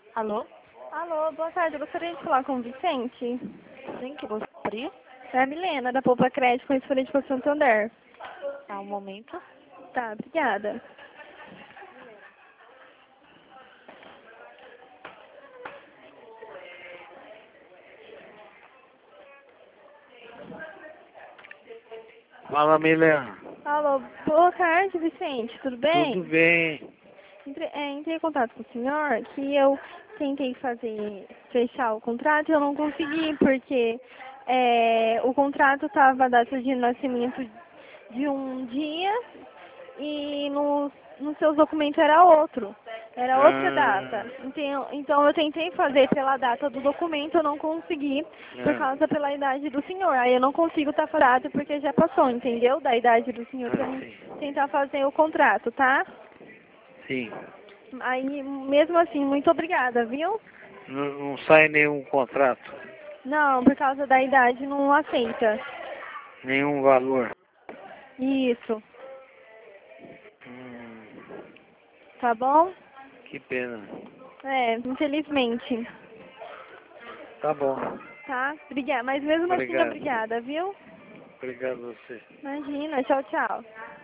Alô? Alô, boa tarde. Eu gostaria de falar com o Vicente. Sim, que gostaria? É a Milena, da Poupa Crédito, com referente para Santander. Um momento. Tá, obrigada. Fala, Milena. Alô, boa tarde, Vicente. Tudo Tudo bem? bem? Entrei em contato com o senhor que eu tentei fechar o contrato e eu não consegui, porque o contrato estava a data de nascimento de um dia e nos seus documentos era outra data. Ah, Então eu tentei fazer pela data do documento, eu não consegui, por causa pela idade do senhor. Aí eu não consigo estar furado porque já passou, entendeu? Da idade do senhor para mim sim. tentar fazer o contrato, tá? Sim. Aí, mesmo assim, muito obrigada, viu? Não sai nenhum contrato, Não, por causa da idade não aceita. nenhum valor. Isso, Hum, tá bom? que pena. Infelizmente. Tá bom. Tá? Obrigada. Mas mesmo assim, Obrigado. obrigada, viu? Obrigado a você. Imagina, tchau, tchau.